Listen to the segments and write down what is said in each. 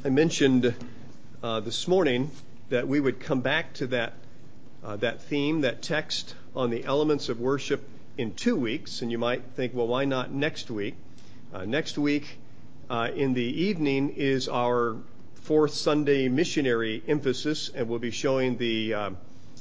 I mentioned this morning that we would come back to that theme, that text on the elements of worship in 2 weeks. And you might think, well, why not next week? Next week in the evening is our fourth Sunday missionary emphasis, and we'll be showing the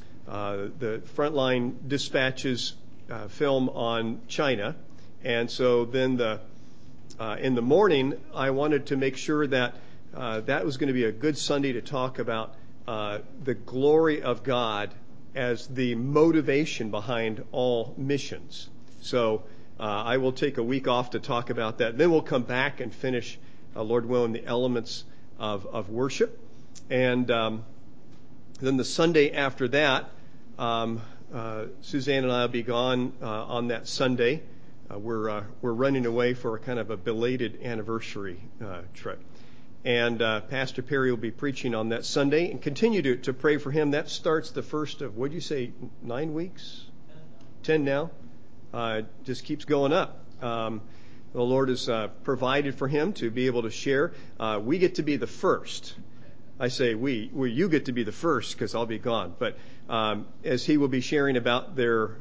Frontline Dispatches film on China. And so then in the morning, I wanted to make sure that that was going to be a good Sunday to talk about the glory of God as the motivation behind all missions. So I will take a week off to talk about that. Then we'll come back and finish, Lord willing, the elements of worship. And then the Sunday after that, Suzanne and I will be gone on that Sunday. We're running away for a kind of a belated anniversary trip. And Pastor Perry will be preaching on that Sunday, and continue to pray for him. That starts the first of, what did you say, 9 weeks? 10 now. Just keeps going up. The Lord has provided for him to be able to share. We get to be the first. I say we. You get to be the first because I'll be gone. But as he will be sharing about their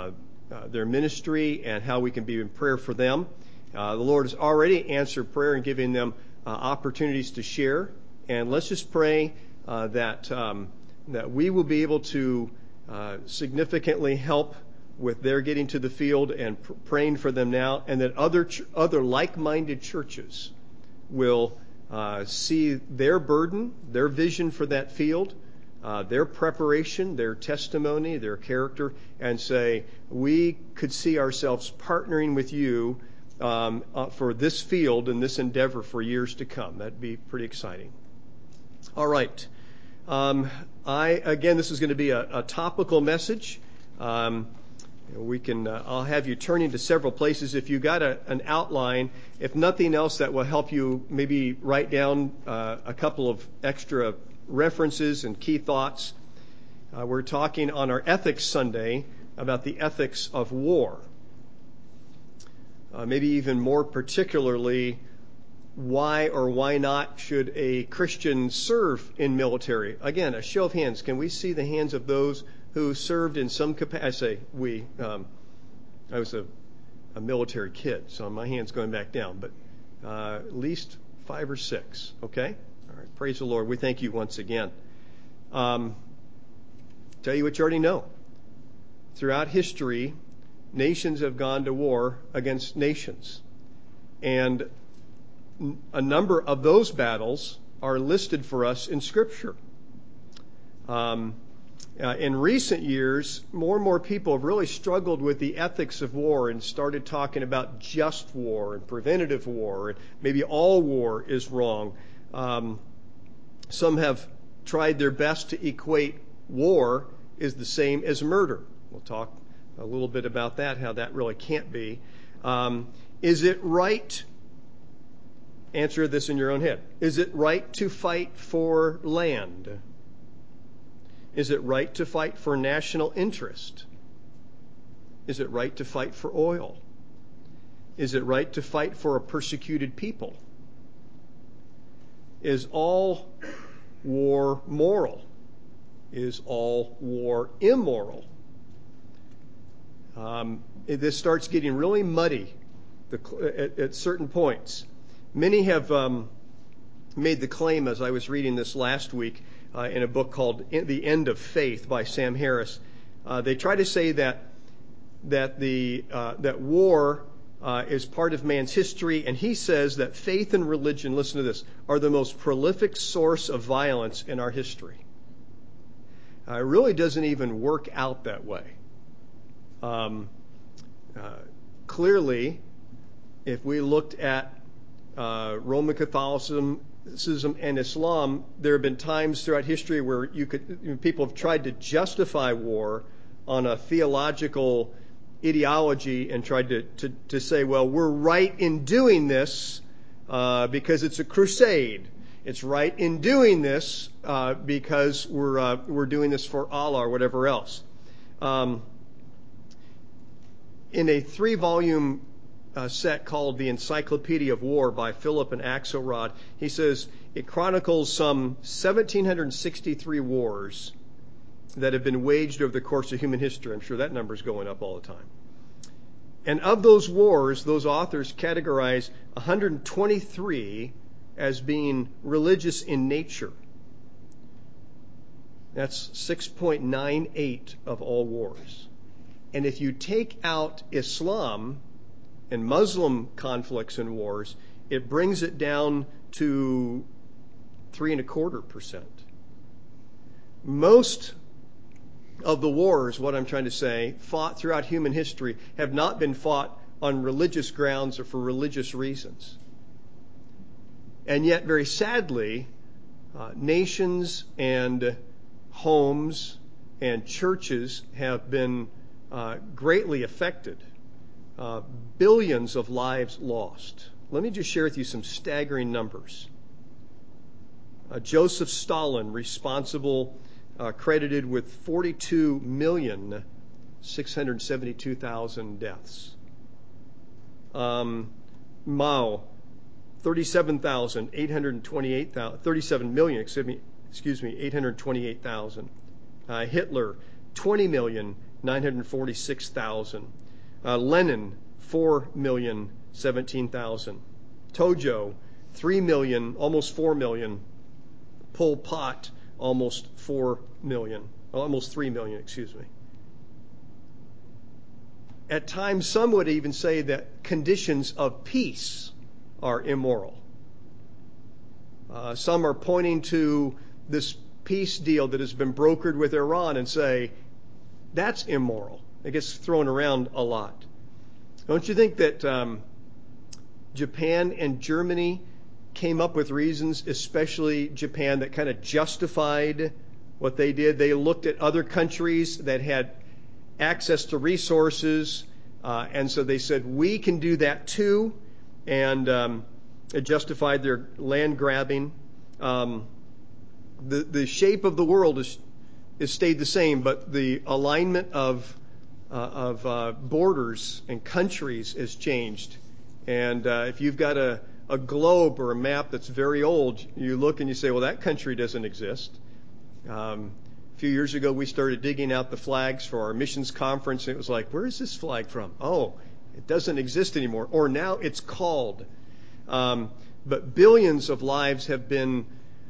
ministry and how we can be in prayer for them, the Lord has already answered prayer and giving them opportunities to share. And let's just pray that we will be able to significantly help with their getting to the field, and praying for them now, and that other like-minded churches will see their burden, their vision for that field, their preparation, their testimony, their character, and say, we could see ourselves partnering with you for this field and this endeavor for years to come. That'd be pretty exciting. All right. Again, this is going to be a topical message. I'll have you turning to several places. If you got an outline, if nothing else, that will help you maybe write down a couple of extra references and key thoughts. We're talking on our Ethics Sunday about the ethics of war. Maybe even more particularly, why or why not should a Christian serve in military? Again, a show of hands. Can we see the hands of those who served in some capacity? I say we. I was a military kid, so my hand's going back down, but at least 5 or 6. Okay? All right. Praise the Lord. We thank you once again. Tell you what you already know. Throughout history, nations have gone to war against nations. And a number of those battles are listed for us in Scripture. In recent years, more and more people have really struggled with the ethics of war and started talking about just war and preventative war, and maybe all war is wrong. Some have tried their best to equate war is the same as murder. We'll talk a little bit about that, how that really can't be. Is it right? Answer this in your own head. Is it right to fight for land? Is it right to fight for national interest? Is it right to fight for oil? Is it right to fight for a persecuted people? Is all war moral? Is all war immoral? This starts getting really muddy at certain points. Many have made the claim, as I was reading this last week in a book called The End of Faith by Sam Harris. They try to say that war is part of man's history, and he says that faith and religion, listen to this, are the most prolific source of violence in our history. It really doesn't even work out that way. Clearly, if we looked at Roman Catholicism and Islam, there have been times throughout history where people have tried to justify war on a theological ideology and tried to say, well, we're right in doing this because it's a crusade. It's right in doing this because we're doing this for Allah or whatever else. In a 3-volume set called the Encyclopedia of War by Philip and Axelrod. He says it chronicles some 1,763 wars that have been waged over the course of human history. I'm sure that number's going up all the time. And of those wars, those authors categorize 123 as being religious in nature. That's 6.98 of all wars. And if you take out Islam and Muslim conflicts and wars, it brings it down to 3.25%. Most of the wars, what I'm trying to say, fought throughout human history have not been fought on religious grounds or for religious reasons. And yet, very sadly, nations and homes and churches have been greatly affected. Billions of lives lost. Let me just share with you some staggering numbers. Joseph Stalin, responsible, credited with 42,672,000 deaths. Mao, 828,000. Hitler, 20,946,000. Lenin, 4,017,000. Tojo, 3 million, almost 4 million. Pol Pot, almost 3 million, At times, some would even say that conditions of peace are immoral. Some are pointing to this peace deal that has been brokered with Iran and say, that's immoral. It gets thrown around a lot. Don't you think that Japan and Germany came up with reasons, especially Japan, that kind of justified what they did? They looked at other countries that had access to resources, and so they said, we can do that too, and it justified their land grabbing. The shape of the world is stayed the same, but the alignment of borders and countries has changed. And if you've got a globe or a map that's very old, you look and you say, well, that country doesn't exist. A few years ago, we started digging out the flags for our missions conference, and it was like, where is this flag from? Oh, it doesn't exist anymore. Or now it's called. But billions of lives have been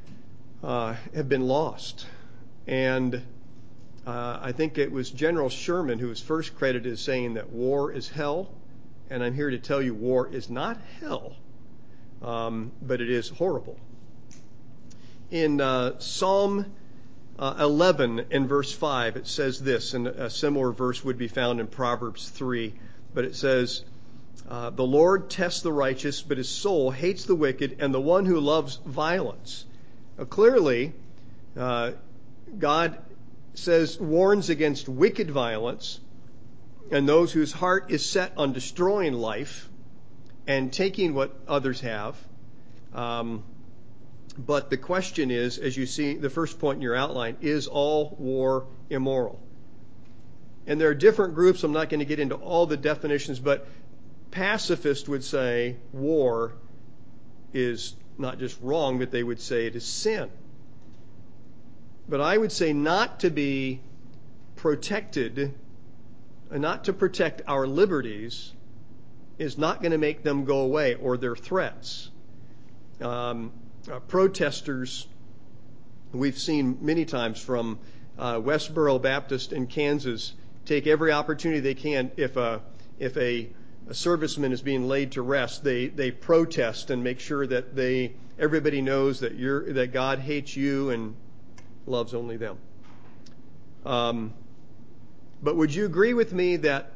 lost. And I think it was General Sherman who was first credited as saying that war is hell. And I'm here to tell you war is not hell, but it is horrible. In Psalm 11 and verse 5, it says this, and a similar verse would be found in Proverbs 3, but it says, the Lord tests the righteous, but his soul hates the wicked and the one who loves violence. Now, clearly, God warns against wicked violence and those whose heart is set on destroying life and taking what others have. But the question is, as you see the first point in your outline, is all war immoral? And there are different groups. I'm not going to get into all the definitions, but pacifists would say war is not just wrong, but they would say it is sin. But I would say not to be protected, not to protect our liberties, is not going to make them go away, or their threats. Protesters, we've seen many times from Westboro Baptist in Kansas, take every opportunity they can. If a serviceman is being laid to rest, they protest and make sure that everybody knows that God hates you and loves only them. But would you agree with me that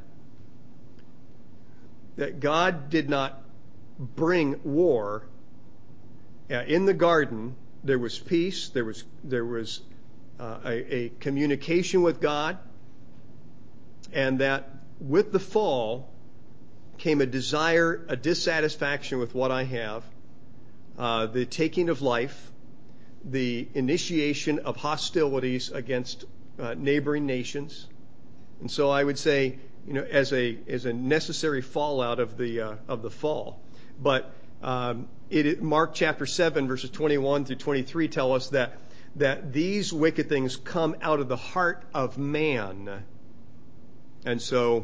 God did not bring war? In the garden, there was peace. There was a communication with God, and that with the fall came a desire, a dissatisfaction with what I have, the taking of life, the initiation of hostilities against neighboring nations. And so I would say, as a necessary fallout of the fall. But Mark chapter 7 verses 21 through 23 tell us that these wicked things come out of the heart of man. And so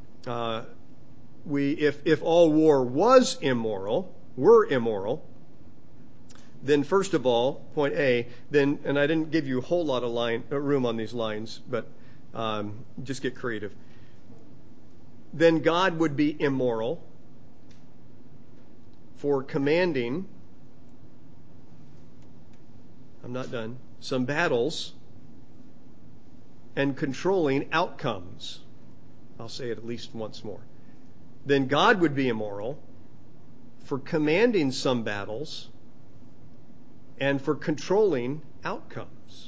if all war were immoral, then first of all, point A, and I didn't give you a whole lot of room on these lines, but just get creative. Then God would be immoral for commanding, I'm not done, some battles and controlling outcomes. I'll say it at least once more. Then God would be immoral for commanding some battles and for controlling outcomes.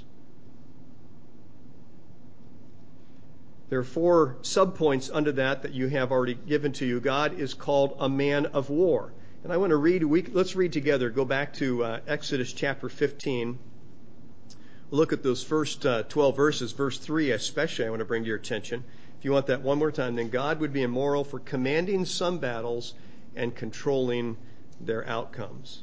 There are 4 subpoints under that you have already given to you. God is called a man of war. And I want to let's read together. Go back to Exodus chapter 15. Look at those first 12 verses. Verse 3 especially I want to bring to your attention. If you want that one more time, then God would be immoral for commanding some battles and controlling their outcomes.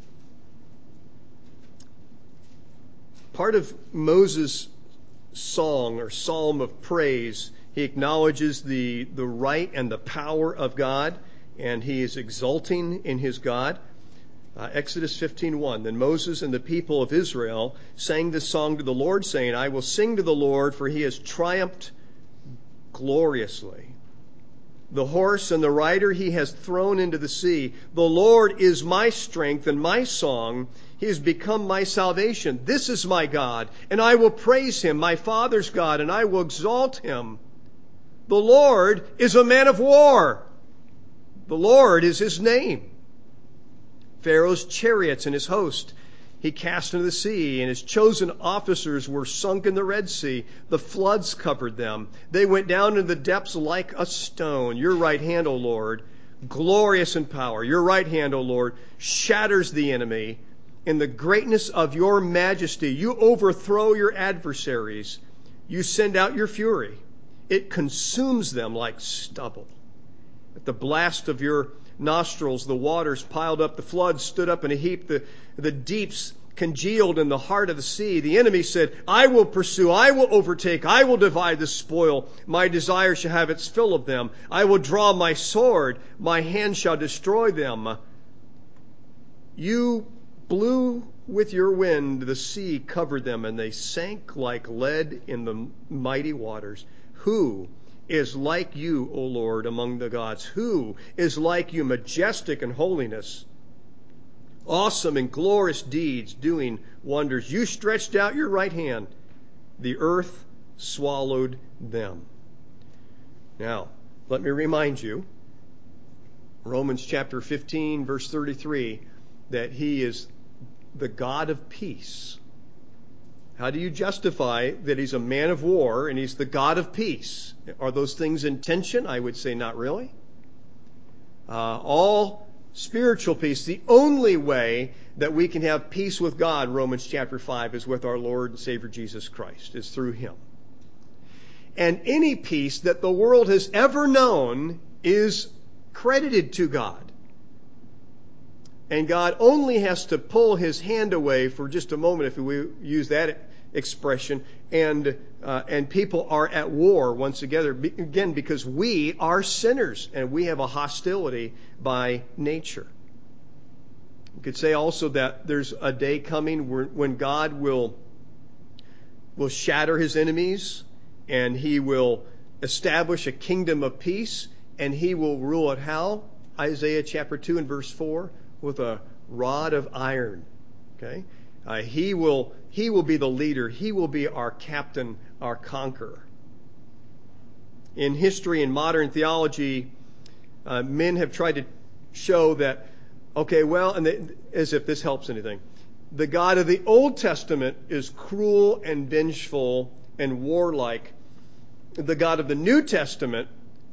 Part of Moses' song or psalm of praise, he acknowledges the right and the power of God, and he is exulting in his God. Exodus 15:1. Then Moses and the people of Israel sang this song to the Lord, saying, I will sing to the Lord, for he has triumphed gloriously. The horse and the rider he has thrown into the sea. The Lord is my strength and my song. He has become my salvation. This is my God, and I will praise him, my father's God, and I will exalt him. The Lord is a man of war. The Lord is his name. Pharaoh's chariots and his host he cast into the sea, and his chosen officers were sunk in the Red Sea. The floods covered them. They went down into the depths like a stone. Your right hand, O Lord, glorious in power. Your right hand, O Lord, shatters the enemy. In the greatness of your majesty, you overthrow your adversaries. You send out your fury. It consumes them like stubble. At the blast of your nostrils, the waters piled up, the floods stood up in a heap, the deeps congealed in the heart of the sea. The enemy said, I will pursue, I will overtake, I will divide the spoil. My desire shall have its fill of them. I will draw my sword, my hand shall destroy them. You blew with your wind, the sea covered them, and they sank like lead in the mighty waters. Who is like you, O Lord, among the gods? Who is like you, majestic in holiness, awesome in glorious deeds, doing wonders? You stretched out your right hand. The earth swallowed them. Now, let me remind you, Romans chapter 15, verse 33, that he is the God of peace. How do you justify that he's a man of war and he's the God of peace? Are those things in tension? I would say not really. All spiritual peace, the only way that we can have peace with God, Romans chapter 5, is with our Lord and Savior Jesus Christ. It's through him. And any peace that the world has ever known is credited to God. And God only has to pull his hand away for just a moment, if we use that expression, and people are at war once again, because we are sinners and we have a hostility by nature. You could say also that there's a day coming when God will shatter his enemies, and he will establish a kingdom of peace, and he will rule it how? Isaiah chapter 2 and verse 4. With a rod of iron. Okay? He will be the leader. He will be our captain, our conqueror. In history and modern theology, men have tried to show that, as if this helps anything, the God of the Old Testament is cruel and vengeful and warlike. The God of the New Testament,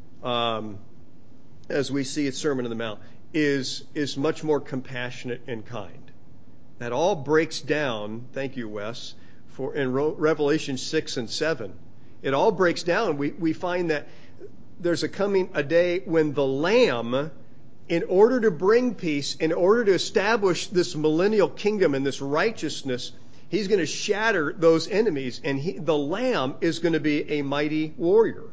as we see at Sermon on the Mount, is much more compassionate and kind. That all breaks down, thank you, Wes, in Revelation 6 and 7. It all breaks down. We find that there's a day when the Lamb, in order to bring peace, in order to establish this millennial kingdom and this righteousness, he's going to shatter those enemies, and the Lamb is going to be a mighty warrior.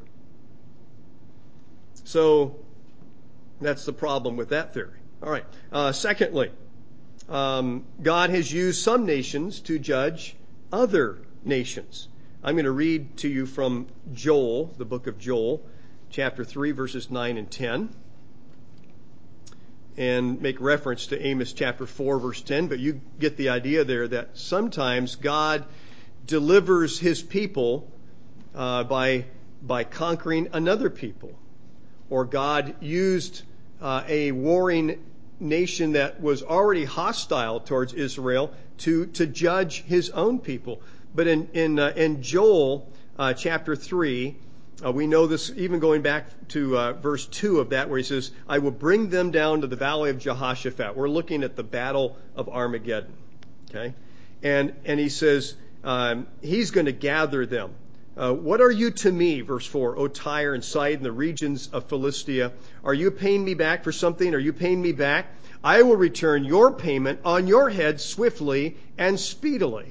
So that's the problem with that theory. All right. Secondly, God has used some nations to judge other nations. I'm going to read to you from Joel, the book of Joel, chapter 3, verses 9 and 10, and make reference to Amos chapter 4, verse 10. But you get the idea there that sometimes God delivers his people by conquering another people. Or God used a warring nation that was already hostile towards Israel to judge his own people. But in Joel chapter 3, we know this even going back to verse 2 of that, where he says, I will bring them down to the valley of Jehoshaphat. We're looking at the battle of Armageddon. Okay? And he says, he's going to gather them. What are you to me, verse 4, O Tyre and Sidon, and the regions of Philistia? Are you paying me back for something? Are you paying me back? I will return your payment on your head swiftly and speedily.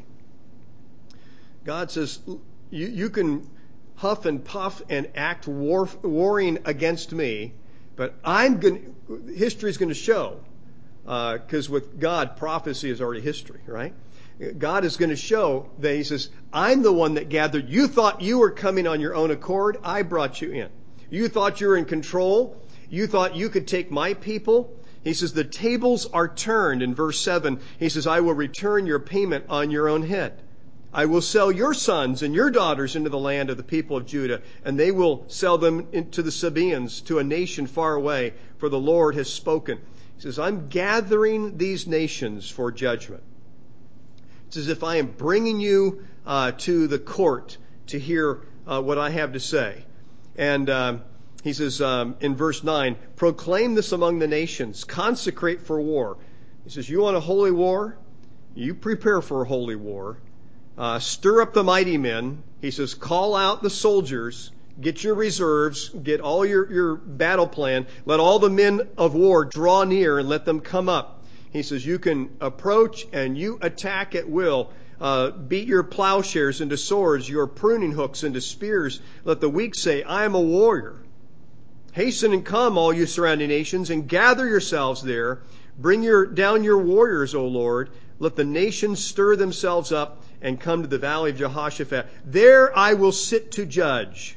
God says, you can huff and puff and act warring against me, but history's going to show, because with God, prophecy is already history, right? God is going to show that he says, I'm the one that gathered. You thought you were coming on your own accord. I brought you in. You thought you were in control. You thought you could take my people. He says, the tables are turned. In verse 7, he says, I will return your payment on your own head. I will sell your sons and your daughters into the land of the people of Judah, and they will sell them into the Sabaeans, to a nation far away, for the Lord has spoken. He says, I'm gathering these nations for judgment. It's as if I am bringing you to the court to hear what I have to say. And he says in verse 9, proclaim this among the nations, consecrate for war. He says, you want a holy war? You prepare for a holy war. Stir up the mighty men. He says, call out the soldiers, get your reserves, get all your battle plan. Let all the men of war draw near and let them come up. He says, you can approach and you attack at will. Beat your plowshares into swords, your pruning hooks into spears. Let the weak say, I am a warrior. Hasten and come, all you surrounding nations, and gather yourselves there. Bring down your warriors, O Lord. Let the nations stir themselves up and come to the valley of Jehoshaphat. There I will sit to judge.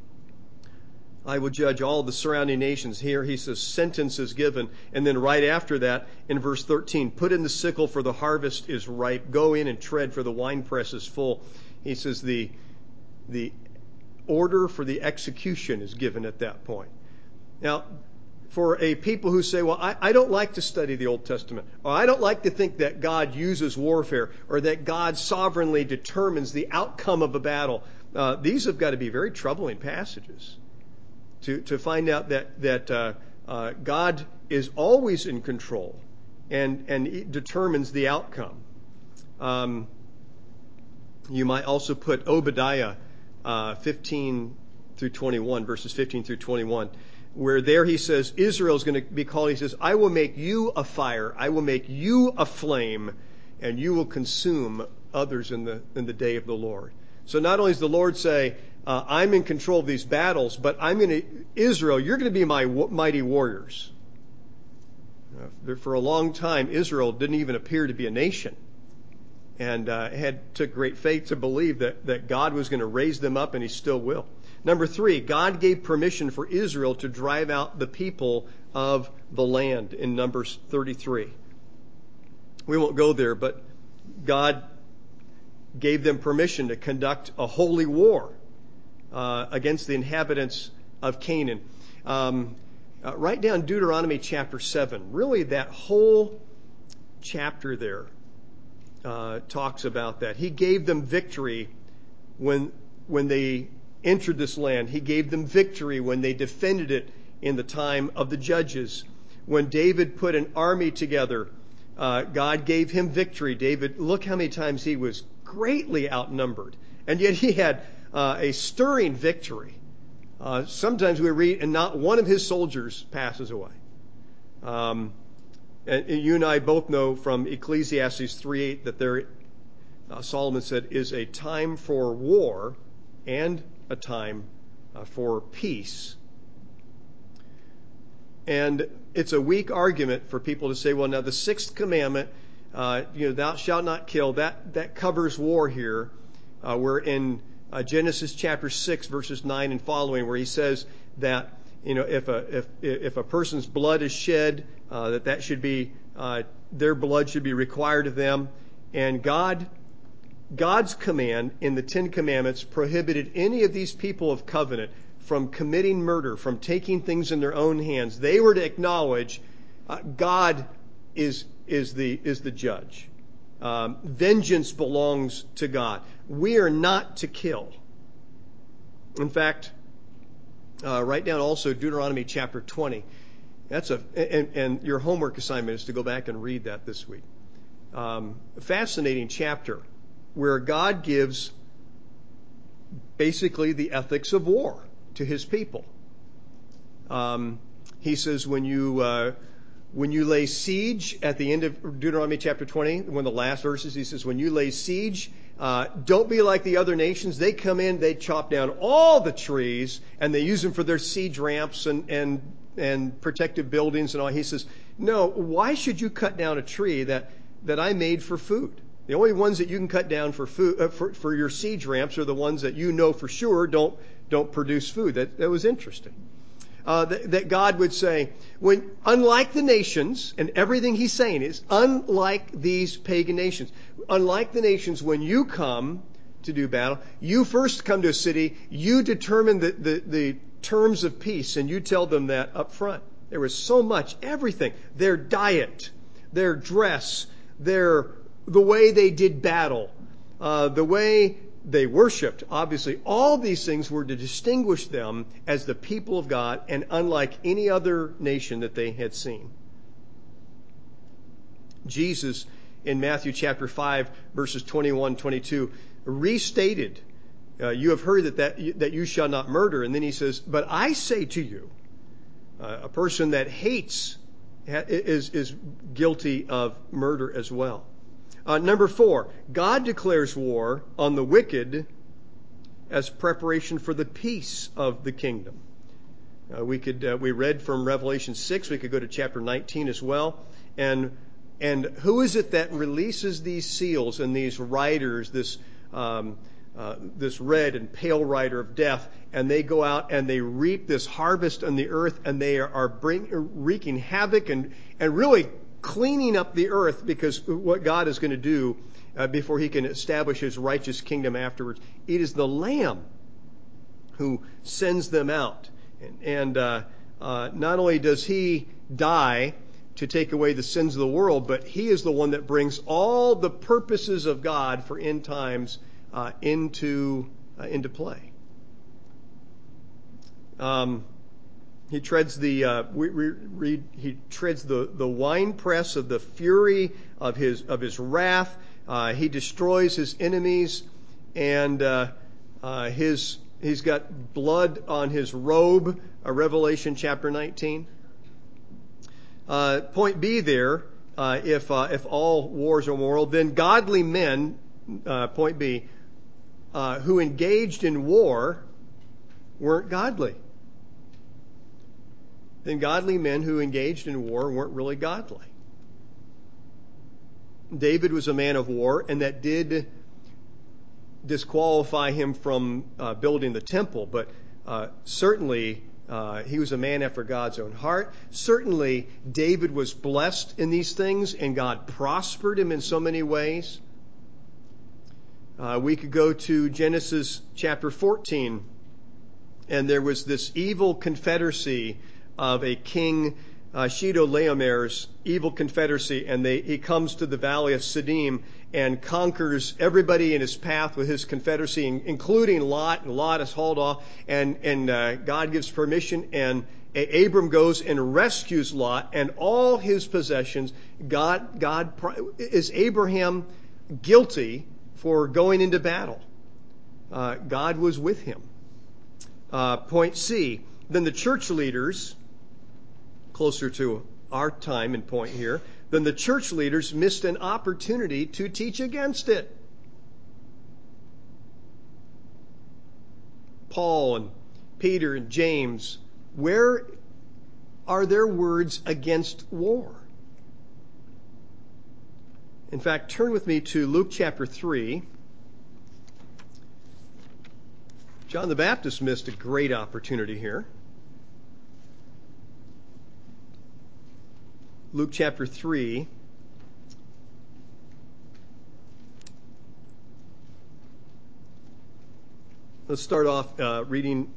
I will judge all the surrounding nations. Here he says, sentence is given. And then right after that, in verse 13, put in the sickle, for the harvest is ripe. Go in and tread, for the winepress is full. He says the order for the execution is given at that point. Now, for a people who say, well, I don't like to study the Old Testament, or I don't like to think that God uses warfare, or that God sovereignly determines the outcome of a battle, these have got to be very troubling passages. To find out that God is always in control and determines the outcome. You might also put Obadiah 15 through 21, verses 15 through 21, where there he says Israel is going to be called. He says, I will make you a fire, I will make you a flame, and you will consume others in the day of the Lord. So not only does the Lord say, I'm in control of these battles, but Israel, you're going to be my mighty warriors. For a long time, Israel didn't even appear to be a nation, and took great faith to believe that God was going to raise them up, and he still will. Number 3, God gave permission for Israel to drive out the people of the land in Numbers 33. We won't go there, but God gave them permission to conduct a holy war against the inhabitants of Canaan. Write down Deuteronomy chapter 7. Really, that whole chapter there talks about that. He gave them victory when they entered this land. He gave them victory when they defended it in the time of the judges. When David put an army together, God gave him victory. David, look how many times he was greatly outnumbered, and yet he had a stirring victory sometimes we read, and not one of his soldiers passes away. And you and I both know from Ecclesiastes 3:8 that there, Solomon said, is a time for war and a time for peace. And it's a weak argument for people to say, well, now the sixth commandment, thou shalt not kill, that covers war here. We're in Genesis chapter 6, verses 9 and following, where he says that, if a person's blood is shed, that should be, their blood should be required of them. And God's command in the Ten Commandments prohibited any of these people of covenant from committing murder, from taking things in their own hands. They were to acknowledge God is the judge. Vengeance belongs to God. We are not to kill. In fact, write down also Deuteronomy chapter 20. And your homework assignment is to go back and read that this week. Fascinating chapter where God gives basically the ethics of war to his people. He says when you lay siege, at the end of Deuteronomy chapter 20, one of the last verses, he says, when you lay siege, don't be like the other nations. They come in, they chop down all the trees, and they use them for their siege ramps and protective buildings and all. He says, no, why should you cut down a tree that I made for food? The only ones that you can cut down for food, for your siege ramps, are the ones that you know for sure don't produce food. That was interesting. That God would say, unlike the nations, and everything he's saying is, unlike these pagan nations, unlike the nations, when you come to do battle, you first come to a city, you determine the terms of peace, and you tell them that up front. There was so much, everything, their diet, their dress, the way they did battle, the way they worshipped, obviously. All these things were to distinguish them as the people of God and unlike any other nation that they had seen. Jesus, in Matthew chapter 5, verses 21, 22, restated, you have heard that you shall not murder. And then he says, but I say to you, a person that hates is guilty of murder as well. Number 4, God declares war on the wicked as preparation for the peace of the kingdom. We read from Revelation 6. We could go to chapter 19 as well. And who is it that releases these seals and these riders, this red and pale rider of death, and they go out and they reap this harvest on the earth, and they are wreaking havoc and really cleaning up the earth, because what God is going to do before he can establish his righteous kingdom afterwards. It is the Lamb who sends them out. And not only does he die to take away the sins of the world, but he is the one that brings all the purposes of God for end times into play. He treads he treads the winepress of the fury of his wrath. He destroys his enemies, and he's got blood on his robe. Revelation chapter 19. Point B there. If all wars are moral, then godly men, point B, who engaged in war weren't godly. Then godly men who engaged in war weren't really godly. David was a man of war, and that did disqualify him from building the temple, but certainly he was a man after God's own heart. Certainly David was blessed in these things, and God prospered him in so many ways. We could go to Genesis chapter 14, and there was this evil confederacy of a king, Chedorlaomer's evil confederacy, and he comes to the valley of Siddim and conquers everybody in his path with his confederacy, including Lot. And Lot is hauled off, and God gives permission, and Abram goes and rescues Lot and all his possessions. Is Abraham guilty for going into battle? God was with him. Point C, then the church leaders, closer to our time and point here, then the church leaders missed an opportunity to teach against it. Paul and Peter and James, where are their words against war? In fact, turn with me to Luke chapter 3. John the Baptist missed a great opportunity here. Luke chapter 3. Let's start off reading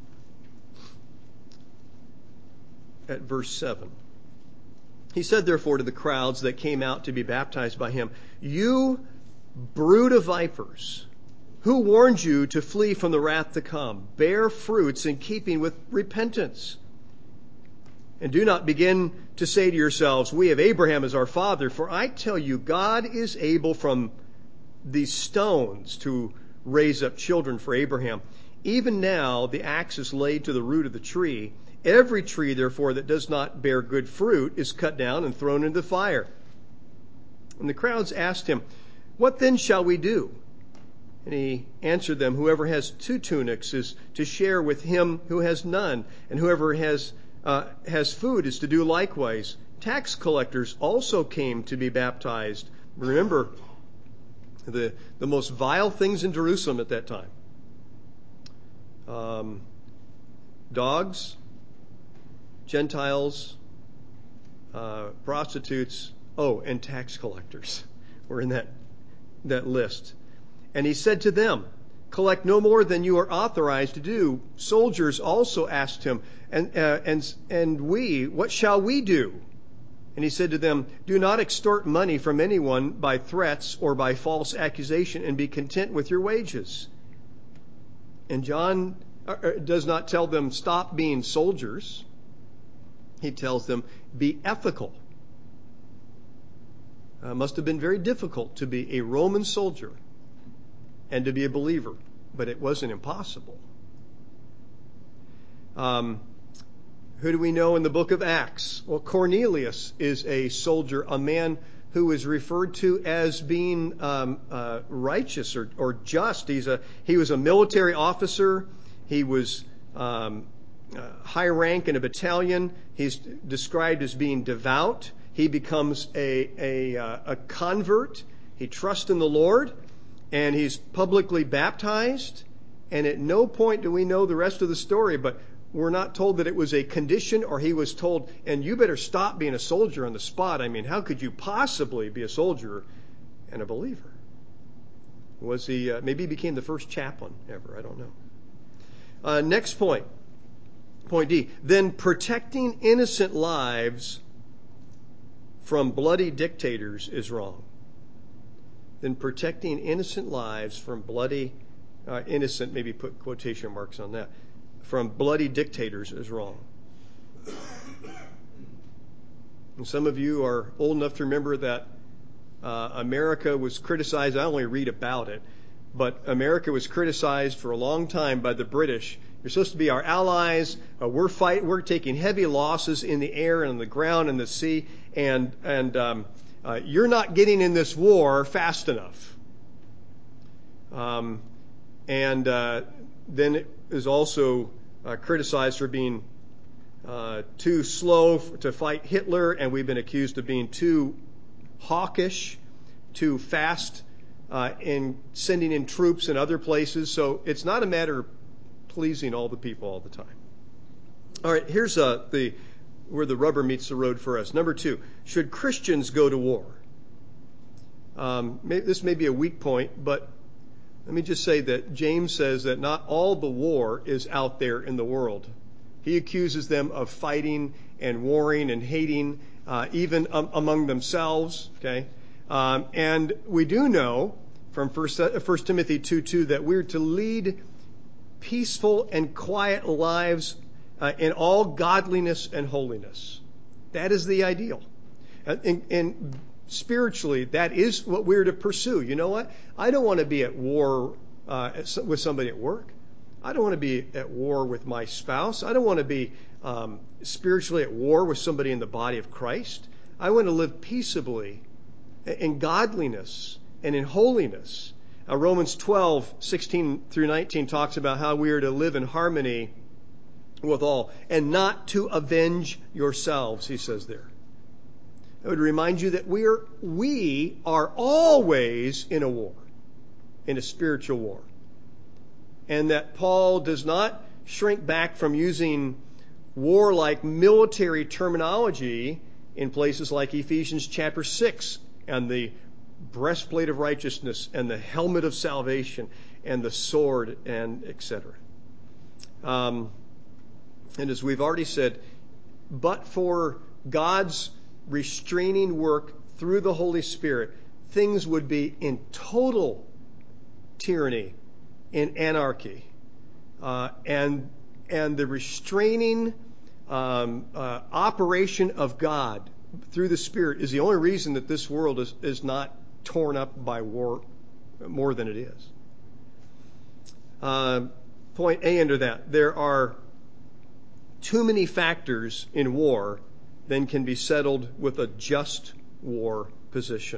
at verse 7. He said, therefore, to the crowds that came out to be baptized by him, "You brood of vipers, who warned you to flee from the wrath to come? Bear fruits in keeping with repentance. And do not begin to say to yourselves, 'We have Abraham as our father,' for I tell you, God is able from these stones to raise up children for Abraham. Even now the axe is laid to the root of the tree. Every tree, therefore, that does not bear good fruit is cut down and thrown into the fire." And the crowds asked him, "What then shall we do?" And he answered them, "Whoever has 2 tunics is to share with him who has none, and whoever has food is to do likewise. Tax collectors also came to be baptized." Remember, the most vile things in Jerusalem at that time. Dogs, Gentiles, prostitutes, and tax collectors were in that list. And he said to them, "Collect no more than you are authorized to do." Soldiers also asked him, and we, what shall we do? And he said to them, "Do not extort money from anyone by threats or by false accusation, and be content with your wages." And John does not tell them, stop being soldiers. He tells them, be ethical. Must have been very difficult to be a Roman soldier and to be a believer, but it wasn't impossible. Who do we know in the book of Acts? Well, Cornelius is a soldier, a man who is referred to as being righteous or just. He was a military officer. He was high rank in a battalion. He's described as being devout. He becomes a convert. He trusts in the Lord, and he's publicly baptized. And at no point do we know the rest of the story, but we're not told that it was a condition or he was told, and you better stop being a soldier on the spot. I mean, how could you possibly be a soldier and a believer? Was he, maybe he became the first chaplain ever, I don't know. Next point, point D. Then protecting innocent lives from bloody dictators is wrong. Then protecting innocent lives from bloody, innocent, maybe put quotation marks on that, from bloody dictators is wrong. And some of you are old enough to remember that America was criticized. I only read about it, but America was criticized for a long time by the British. You're supposed to be our allies. We're taking heavy losses in the air and on the ground and the sea, and you're not getting in this war fast enough. Then it is also criticized for being too slow to fight Hitler, and we've been accused of being too hawkish, too fast in sending in troops in other places. So it's not a matter of pleasing all the people all the time. All right, here's where the rubber meets the road for us. Number 2, should Christians go to war? This may be a weak point, but let me just say that James says that not all the war is out there in the world. He accuses them of fighting and warring and hating, even among themselves. Okay, and we do know from 1 Timothy 2:2 that we're to lead peaceful and quiet lives in all godliness and holiness. That is the ideal. And spiritually, that is what we're to pursue. You know what? I don't want to be at war with somebody at work. I don't want to be at war with my spouse. I don't want to be spiritually at war with somebody in the body of Christ. I want to live peaceably in godliness and in holiness. Romans 12:16 through 19 talks about how we are to live in harmony with all and not to avenge yourselves, he says there. I would remind you that we are always in a war, in a spiritual war. And that Paul does not shrink back from using war-like military terminology in places like Ephesians chapter 6 and the breastplate of righteousness and the helmet of salvation and the sword and etc. And as we've already said, but for God's restraining work through the Holy Spirit, things would be in total tyranny, in anarchy, and the restraining operation of God through the Spirit is the only reason that this world is not torn up by war more than it is. Point A under that, there are too many factors in war than can be settled with a just war position.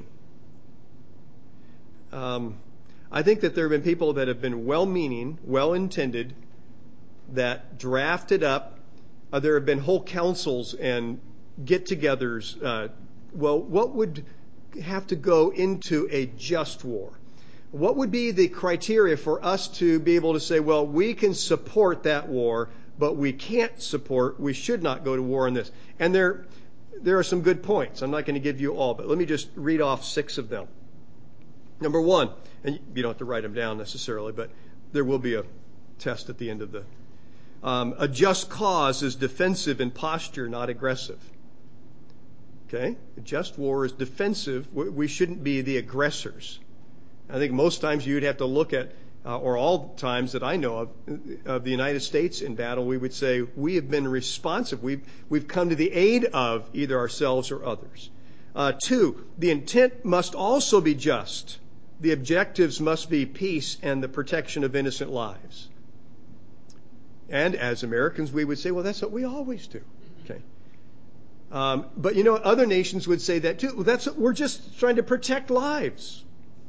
I think that there have been people that have been well-meaning, well-intended, that drafted up. There have been whole councils and get-togethers. What would have to go into a just war? What would be the criteria for us to be able to say, well, we can support that war, but we should not go to war on this? And there are some good points. I'm not going to give you all, but let me just read off 6 of them. Number 1, and you don't have to write them down necessarily, but there will be a test at the end of the... a just cause is defensive in posture, not aggressive. Okay? A just war is defensive. We shouldn't be the aggressors. I think most times you'd have to look at, or all times that I know of the United States in battle, we would say we have been responsive. We've come to the aid of either ourselves or others. 2, the intent must also be just. The objectives must be peace and the protection of innocent lives. And as Americans, we would say, well, that's what we always do. Okay. But other nations would say that too. We're just trying to protect lives.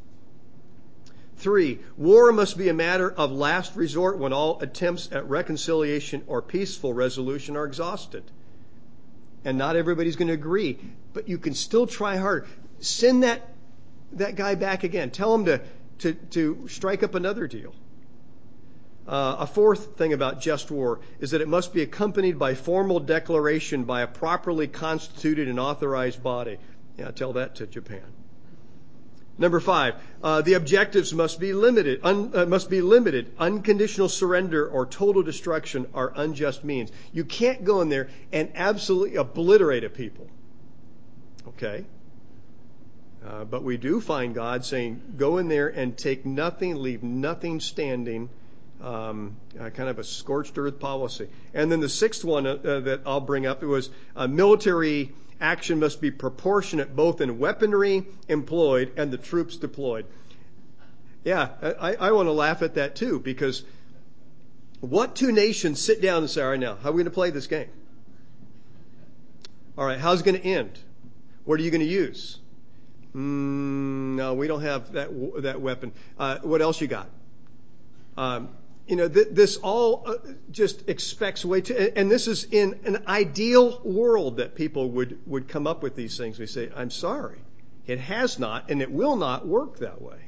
3, war must be a matter of last resort when all attempts at reconciliation or peaceful resolution are exhausted. And not everybody's going to agree, but you can still try harder. Send that guy back again. Tell him to strike up another deal. A 4th thing about just war is that it must be accompanied by formal declaration by a properly constituted and authorized body. Yeah, tell that to Japan. Number 5, the objectives must be limited. Unconditional surrender or total destruction are unjust means. You can't go in there and absolutely obliterate a people. Okay? But we do find God saying, go in there and take nothing, leave nothing standing. Kind of a scorched earth policy. And then the 6th one that I'll bring up, it was military action must be proportionate both in weaponry employed and the troops deployed. Yeah, I want to laugh at that too, because what 2 nations sit down and say, all right, now, how are we going to play this game? All right, how's it going to end? What are you going to use? No, we don't have that weapon. What else you got? This all just expects way too, and this is in an ideal world that people would come up with these things. We say, I'm sorry, it has not, and it will not work that way.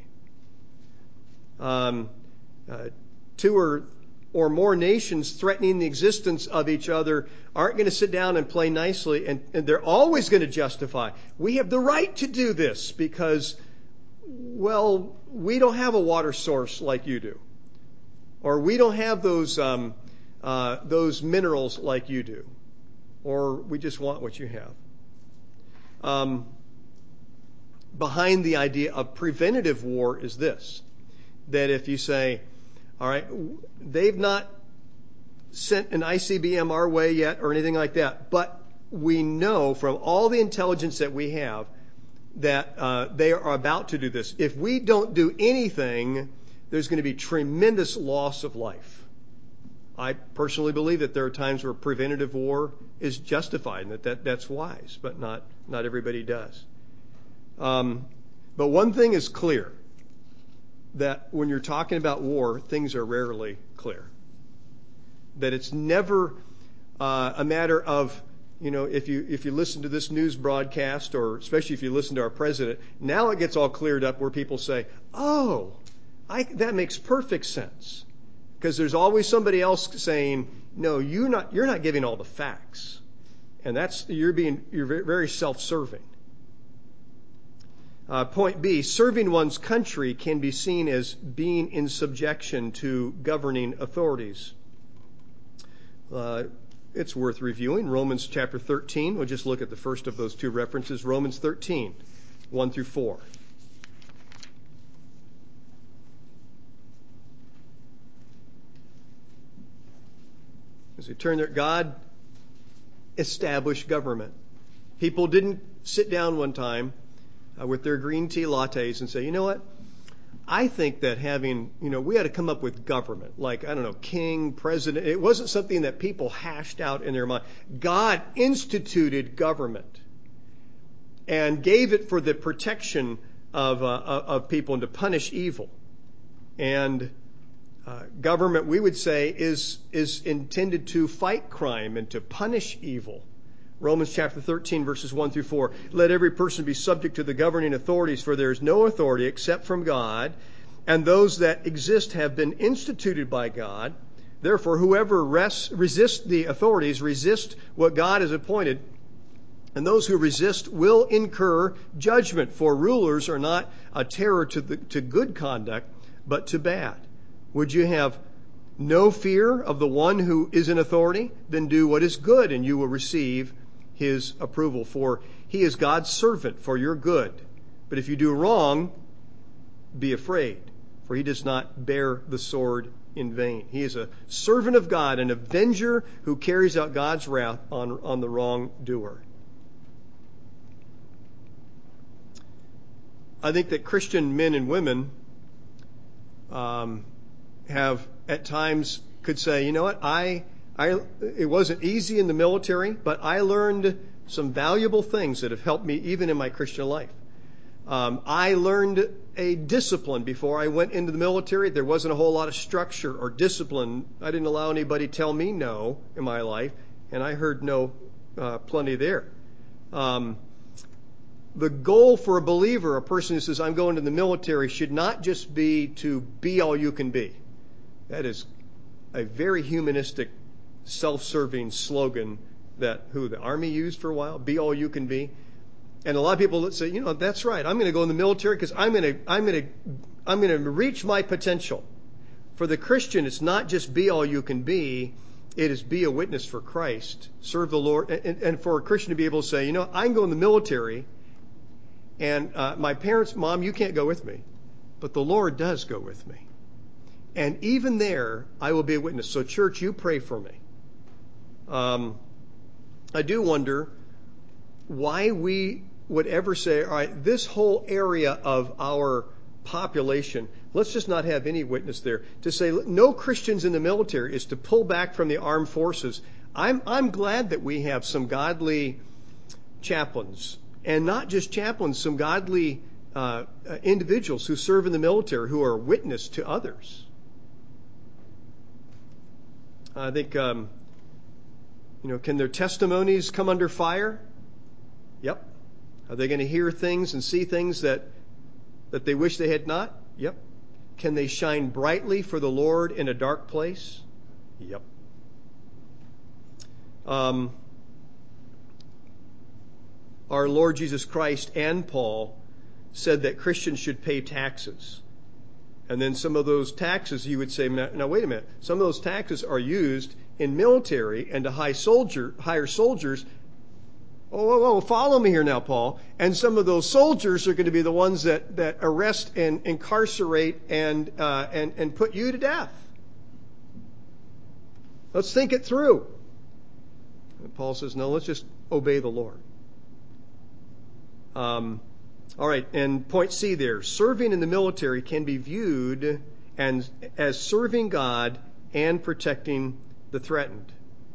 2 or more nations threatening the existence of each other aren't going to sit down and play nicely, and they're always going to justify, we have the right to do this because, well, we don't have a water source like you do. Or we don't have those minerals like you do. Or we just want what you have. Behind the idea of preventative war is this. That if you say, all right, they've not sent an ICBM our way yet or anything like that, but we know from all the intelligence that we have that they are about to do this. If we don't do anything, there's going to be tremendous loss of life. I personally believe that there are times where preventative war is justified and that's wise, but not everybody does. But one thing is clear, that when you're talking about war, things are rarely clear. That it's never a matter of, if you listen to this news broadcast, or especially if you listen to our president, now it gets all cleared up where people say, oh, that makes perfect sense. Because there's always somebody else saying, no, you're not giving all the facts. And you're very self-serving. Point B, serving one's country can be seen as being in subjection to governing authorities. It's worth reviewing. Romans chapter 13. We'll just look at the first of those two references. Romans 13, 1 through 4. As we turn there, God established government. People didn't sit down one time with their green tea lattes and say, you know what? I think that we had to come up with government, like, I don't know, king, president. It wasn't something that people hashed out in their mind. God instituted government and gave it for the protection of people and to punish evil. And government, we would say, is intended to fight crime and to punish evil. Romans chapter 13, verses 1 through 4. Let every person be subject to the governing authorities, for there is no authority except from God, and those that exist have been instituted by God. Therefore, whoever resists the authorities resist what God has appointed, and those who resist will incur judgment, for rulers are not a terror to good conduct, but to bad. Would you have no fear of the one who is in authority? Then do what is good, and you will receive his approval, for he is God's servant for your good. But if you do wrong, be afraid, for he does not bear the sword in vain. He is a servant of God, an avenger who carries out God's wrath on the wrongdoer. I think that Christian men and women have at times could say, you know what, it wasn't easy in the military, but I learned some valuable things that have helped me even in my Christian life. I learned a discipline before I went into the military. There wasn't a whole lot of structure or discipline. I didn't allow anybody tell me no in my life, and I heard no plenty there. The goal for a believer, a person who says, I'm going to the military, should not just be to be all you can be. That is a very humanistic, self-serving slogan that the Army used for a while, be all you can be. And a lot of people that say, that's right, I'm going to go in the military because I'm going to reach my potential. For the Christian, it's not just be all you can be, it is be a witness for Christ, serve the Lord. And for a Christian to be able to say, I can go in the military, and my parents, Mom, you can't go with me, but the Lord does go with me. And even there, I will be a witness. So church, you pray for me. I do wonder why we would ever say, all right, this whole area of our population, let's just not have any witness there. To say no Christians in the military is to pull back from the armed forces. I'm glad that we have some godly chaplains, and not just chaplains, some godly individuals who serve in the military who are a witness to others. I think, can their testimonies come under fire? Yep. Are they going to hear things and see things that they wish they had not? Yep. Can they shine brightly for the Lord in a dark place? Yep. Our Lord Jesus Christ and Paul said that Christians should pay taxes. And then some of those taxes, you would say, now wait a minute, some of those taxes are used in military and to hire soldiers. Oh, follow me here now, Paul. And some of those soldiers are going to be the ones that arrest and incarcerate and put you to death. Let's think it through. And Paul says, no, let's just obey the Lord. All right, and point C there. Serving in the military can be viewed as serving God and protecting the threatened.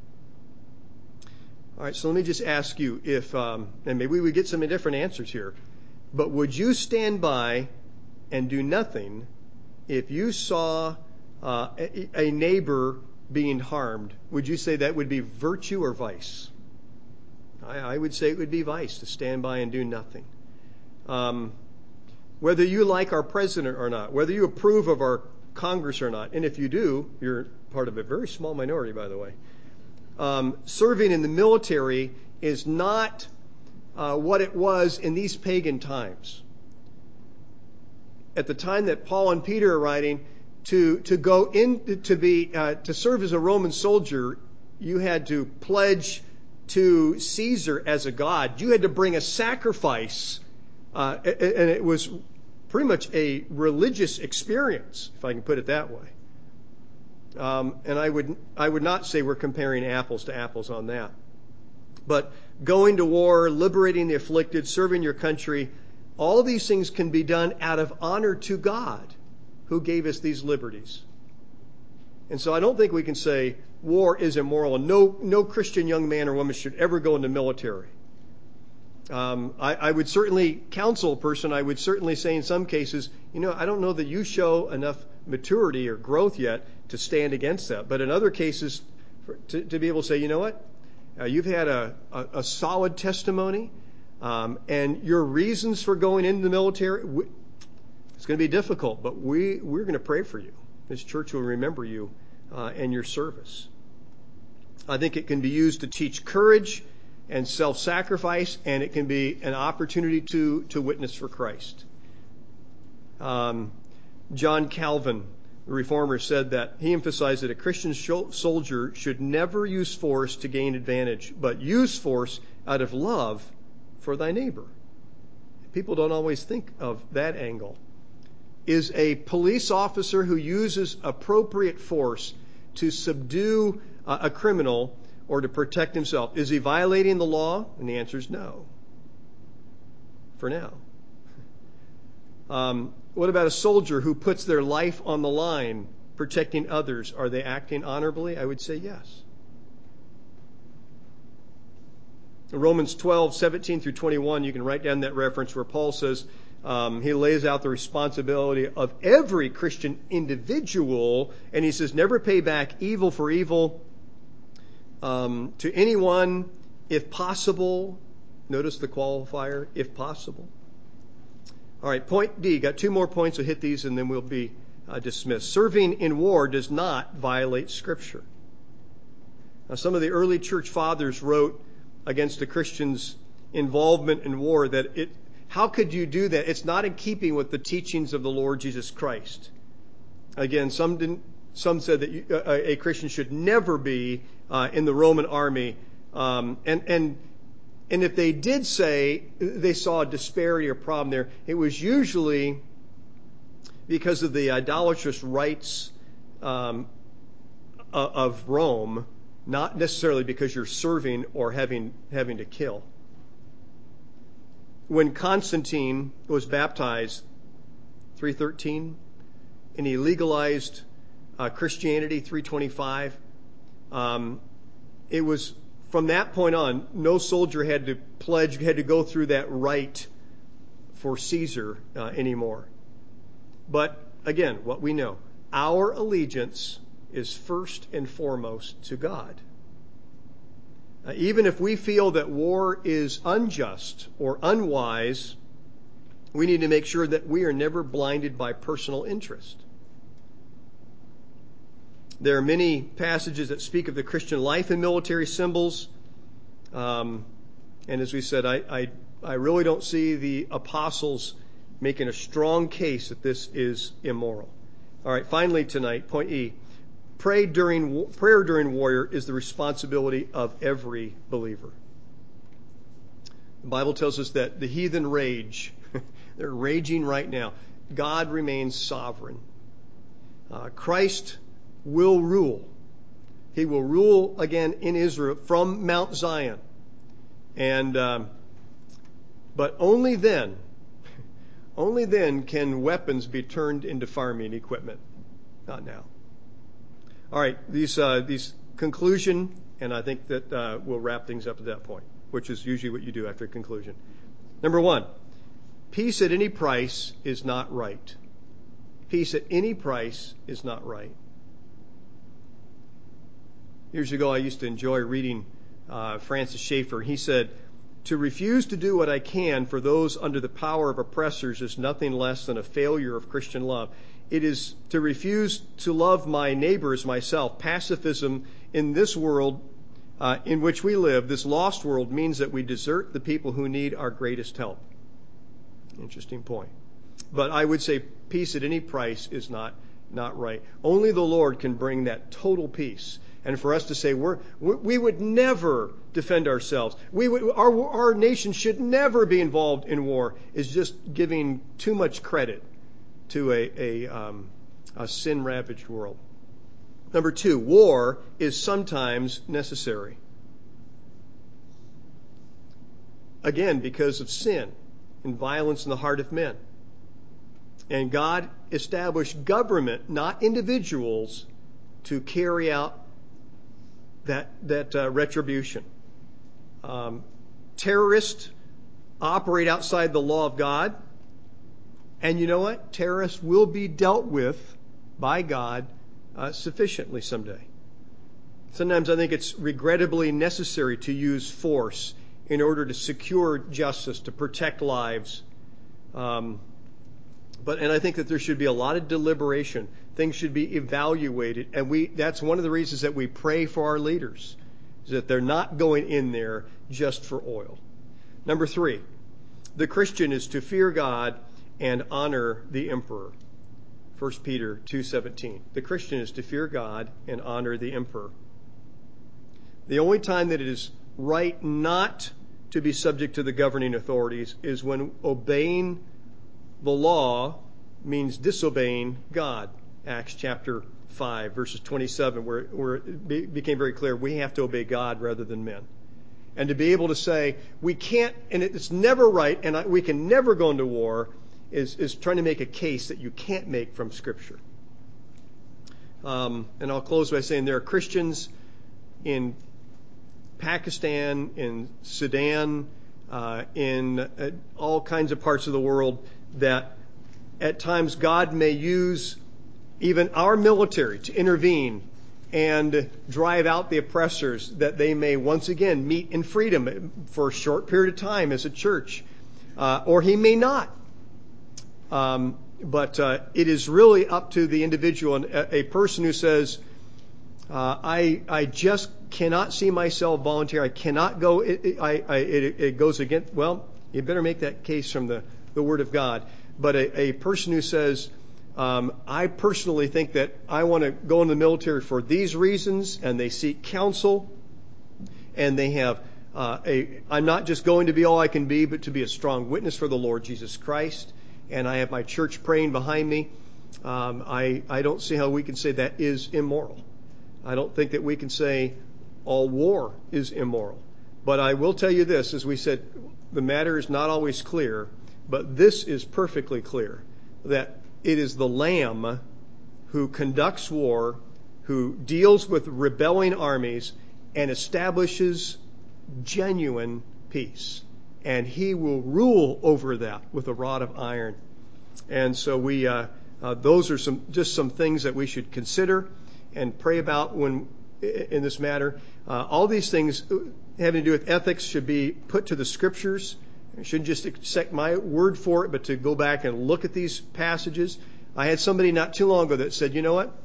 All right, so let me just ask you if, and maybe we get some different answers here, but would you stand by and do nothing if you saw a neighbor being harmed? Would you say that would be virtue or vice? I would say it would be vice to stand by and do nothing. Whether you like our president or not, whether you approve of our Congress or not, and if you do, you're part of a very small minority, by the way. Serving in the military is not what it was in these pagan times. At the time that Paul and Peter are writing, to go in to serve as a Roman soldier, you had to pledge to Caesar as a god. You had to bring a sacrifice, and it was pretty much a religious experience, if I can put it that way. And I would not say we're comparing apples to apples on that. But going to war, liberating the afflicted, serving your country, all of these things can be done out of honor to God, who gave us these liberties. And so I don't think we can say war is immoral and no Christian young man or woman should ever go in the military. I would certainly counsel a person. I would certainly say in some cases, I don't know that you show enough maturity or growth yet to stand against that. But in other cases, to be able to say, you know what, you've had a solid testimony, and your reasons for going into the military, it's going to be difficult, but we're going to pray for you. This church will remember you and your service. I think it can be used to teach courage and self-sacrifice, and it can be an opportunity to witness for Christ. John Calvin, the reformer, said that he emphasized that a Christian soldier should never use force to gain advantage, but use force out of love for thy neighbor. People don't always think of that angle. Is a police officer who uses appropriate force to subdue a criminal or to protect himself, is he violating the law? And the answer is no. For now. What about a soldier who puts their life on the line protecting others? Are they acting honorably? I would say yes. In Romans 12:17 through 21, you can write down that reference where Paul says, he lays out the responsibility of every Christian individual, and he says, never pay back evil for evil to anyone, if possible. Notice the qualifier, if possible. All right, point D. Got two more points. We'll hit these and then we'll be dismissed. Serving in war does not violate Scripture. Now, some of the early church fathers wrote against a Christian's involvement in war that how could you do that? It's not in keeping with the teachings of the Lord Jesus Christ. Again, some said that a Christian should never be in the Roman army, and if they did say they saw a disparity or problem there, it was usually because of the idolatrous rites of Rome, not necessarily because you're serving or having to kill. When Constantine was baptized, 313, and he legalized Christianity, 325, it was from that point on, no soldier had to go through that rite for Caesar anymore. But again, what we know, our allegiance is first and foremost to God. Even if we feel that war is unjust or unwise, we need to make sure that we are never blinded by personal interest. There are many passages that speak of the Christian life in military symbols. And as we said, I really don't see the apostles making a strong case that this is immoral. All right, finally tonight, point E. Prayer during war is the responsibility of every believer. The Bible tells us that the heathen rage. They're raging right now. God remains sovereign. Christ will rule. He will rule again in Israel from Mount Zion. And but only then can weapons be turned into farming equipment. Not now. All right, these conclusion, and I think that we'll wrap things up at that point, which is usually what you do after a conclusion. Number one, peace at any price is not right. Peace at any price is not right. Years ago, I used to enjoy reading Francis Schaeffer. He said, "To refuse to do what I can for those under the power of oppressors is nothing less than a failure of Christian love. It is to refuse to love my neighbor as myself. Pacifism in this world in which we live, this lost world, means that we desert the people who need our greatest help." Interesting point. But I would say peace at any price is not right. Only the Lord can bring that total peace. And for us to say we would never defend ourselves, our nation should never be involved in war, is just giving too much credit to a sin-ravaged world. Number two, war is sometimes necessary. Again, because of sin and violence in the heart of men. And God established government, not individuals, to carry out that retribution. Terrorists operate outside the law of God. And you know what? Terrorists will be dealt with by God sufficiently someday. Sometimes I think it's regrettably necessary to use force in order to secure justice, to protect lives. And I think that there should be a lot of deliberation. Things should be evaluated. And that's one of the reasons that we pray for our leaders, is that they're not going in there just for oil. Number three, the Christian is to fear God and honor the emperor. 1 Peter 2:17. The Christian is to fear God and honor the emperor. The only time that it is right not to be subject to the governing authorities is when obeying the law means disobeying God. Acts chapter 5, verses 27, where it became very clear we have to obey God rather than men. And to be able to say we can't, and it's never right, and we can never go into war, is trying to make a case that you can't make from Scripture. And I'll close by saying there are Christians in Pakistan, in Sudan, in all kinds of parts of the world that at times God may use even our military to intervene and drive out the oppressors, that they may once again meet in freedom for a short period of time as a church. Or he may not. But it is really up to the individual. And a person who says, I just cannot see myself volunteer, I cannot go, it goes against, well, you better make that case from the Word of God. But a person who says, I personally think that I want to go in the military for these reasons, and they seek counsel, and they have I'm not just going to be all I can be, but to be a strong witness for the Lord Jesus Christ, and I have my church praying behind me. I don't see how we can say that is immoral. I don't think that we can say all war is immoral. But I will tell you this, as we said, the matter is not always clear, but this is perfectly clear, that it is the Lamb who conducts war, who deals with rebelling armies, and establishes genuine peace. And he will rule over that with a rod of iron. And so those are some things that we should consider and pray about when in this matter. All these things having to do with ethics should be put to the Scriptures. You shouldn't just accept my word for it, but to go back and look at these passages. I had somebody not too long ago that said, you know what?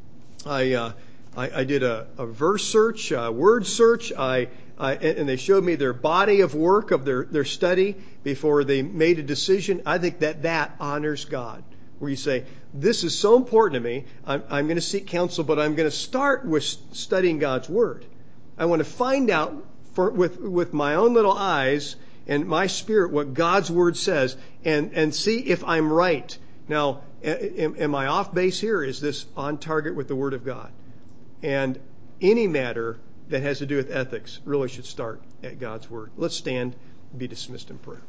I did a verse search, a word search, and they showed me their body of work of their study before they made a decision. I think that honors God. Where you say, this is so important to me, I'm going to seek counsel, but I'm going to start with studying God's Word. I want to find out with my own little eyes and my spirit what God's Word says, and see if I'm right. Now, am I off base here? Is this on target with the Word of God? And any matter that has to do with ethics really should start at God's Word. Let's stand and be dismissed in prayer.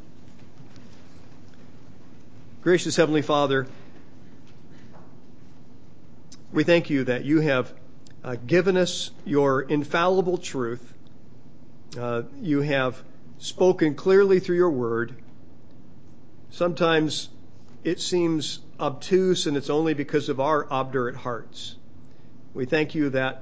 Gracious Heavenly Father, we thank you that you have given us your infallible truth. You have spoken clearly through your word. Sometimes it seems obtuse, and it's only because of our obdurate hearts. We thank you that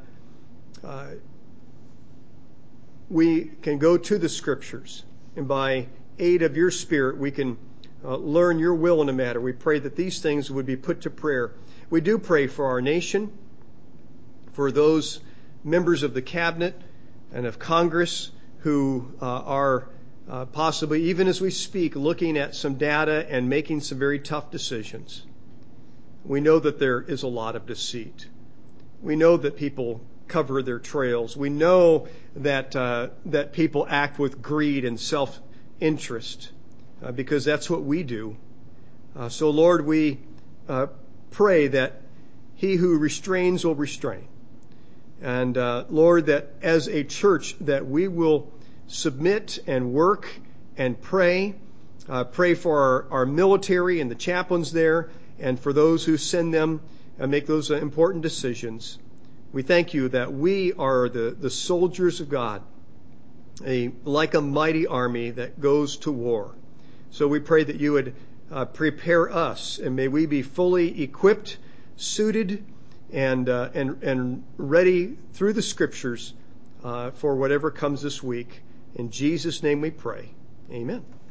we can go to the Scriptures, and by aid of your Spirit, we can learn your will in a matter. We pray that these things would be put to prayer. We do pray for our nation, for those members of the cabinet and of Congress who are possibly, even as we speak, looking at some data and making some very tough decisions. We know that there is a lot of deceit. We know that people cover their trails. We know that people act with greed and self-interest because that's what we do. So, Lord, we pray that he who restrains will restrain. And, Lord, that as a church that we will submit and work and pray. Pray for our military and the chaplains there, and for those who send them and make those important decisions. We thank you that we are the soldiers of God, like a mighty army that goes to war. So we pray that you would prepare us, and may we be fully equipped, suited, and ready through the Scriptures for whatever comes this week. In Jesus' name we pray. Amen.